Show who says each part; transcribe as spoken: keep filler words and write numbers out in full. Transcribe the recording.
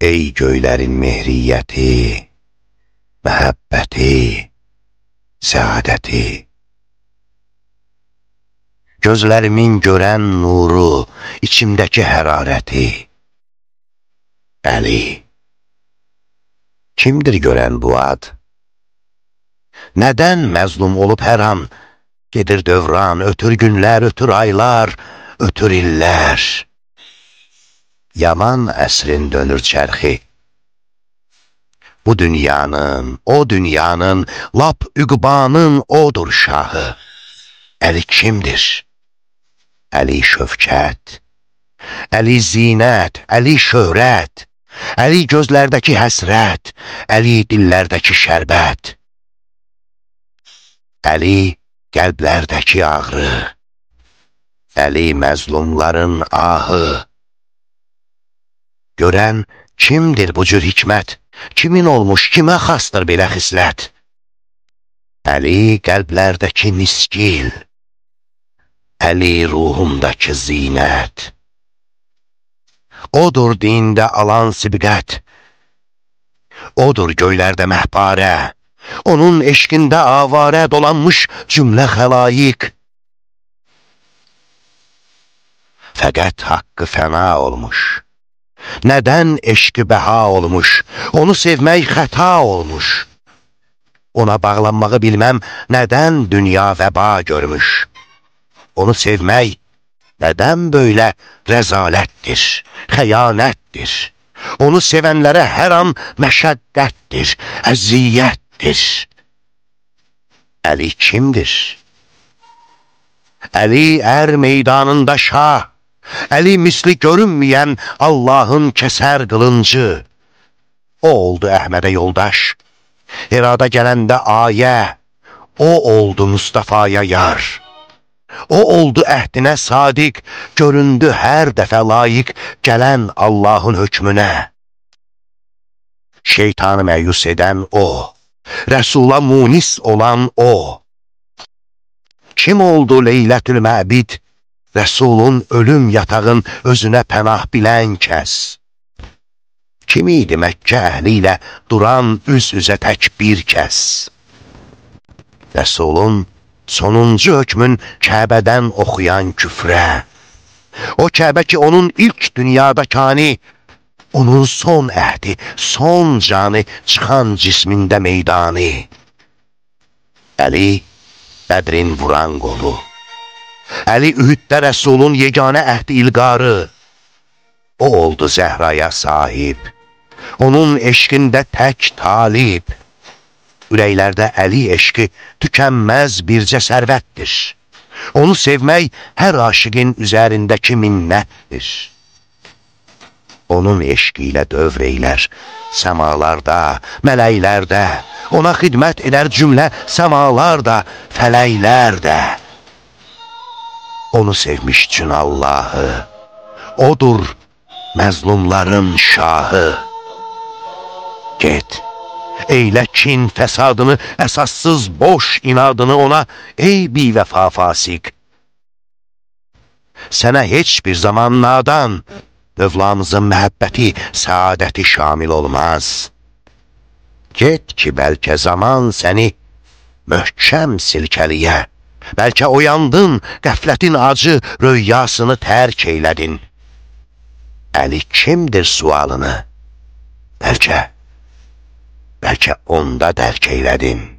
Speaker 1: Ey göylərin mehriyyəti, məhəbbəti, səadəti. Gözlərimin görən nuru, içimdəki hərarəti. Əli. Kimdir görən bu ad? Nədən məzlum olub hər an? Gedir dövran, ötür günlər, ötür aylar, ötür illər. Yaman əsrin dönür çərxi. Bu dünyanın, o dünyanın, lap üqbanın odur şahı. Əli kimdir? Əli şövkət, Əli zinət, Əli şöhrət, Əli gözlərdəki həsrət, Əli dillərdəki şərbət, Əli qəlblərdəki ağrı, Əli məzlumların ahı. Görən kimdir bu cür hikmət? Kimin olmuş, kimə xastır belə xislət? Əli qəlblərdəki miskil, Əli ruhumdakı zinət. Odur dində alan sibqət, odur göylərdə məhbarə, onun eşqində avarə dolanmış cümlə xəlayiq. Fəqət haqqı fəna olmuş, nədən eşqi bəha olmuş, onu sevmək xəta olmuş. Ona bağlanmağı bilməm, nədən dünya vəba görmüş. Onu sevmək nədən belə rəzalətdir, xəyanətdir. Onu sevənlərə hər an məşəqqətdir, əziyyətdir. Əli kimdir? Əli ər meydanında şah, Əli misli görünməyən Allahın kəsər qılıncı. O oldu Əhmədə yoldaş, Hirada gələndə ayə, o oldu Mustafaya yar. O oldu əhdinə sadiq, göründü hər dəfə layiq gələn Allahın hökmünə. Şeytanı məyus edən o, Rəsula munis olan o. Kim oldu Leylətül Məbid, Rəsulun ölüm yatağın özünə pənah bilən kəs? Kim idi Məkkə əhli ilə duran üz-üzə tək bir kəs? Rəsulun sonuncu hökmün Kəbədən oxuyan küfrə. O Kəbə ki, onun ilk dünyada kani, onun son əhdi, son canı çıxan cismində meydani. Əli, Bədrin vuran qolu. Əli, Ühüddə Rəsulun yeganə əhdi ilqarı. O oldu Zəhraya sahib, onun eşqində tək talib. Ürəklərdə Əli eşqi tükənməz bircə sərvətdir. Onu sevmək hər aşiqin üzərindəki minnətdir. Onun eşqi ilə dövr eylər səmalarda, mələklərdə. Ona xidmət edər cümlə səmalar da, fələklər də. Onu sevmiş üçün Allahı, odur məzlumların şahı. Get, eylə kin fəsadını, əsassız boş inadını ona, ey bivəfa fasiq. Sənə heç bir zaman nadan, övlamızın məhəbbəti, səadəti şamil olmaz. Get ki, bəlkə zaman səni möhkəm silkəliyə, bəlkə oyandın, qəflətin acı rüyasını tərk eylədin. Əli kimdir sualını, bəlkə, bəlkə onda dərk eylədin.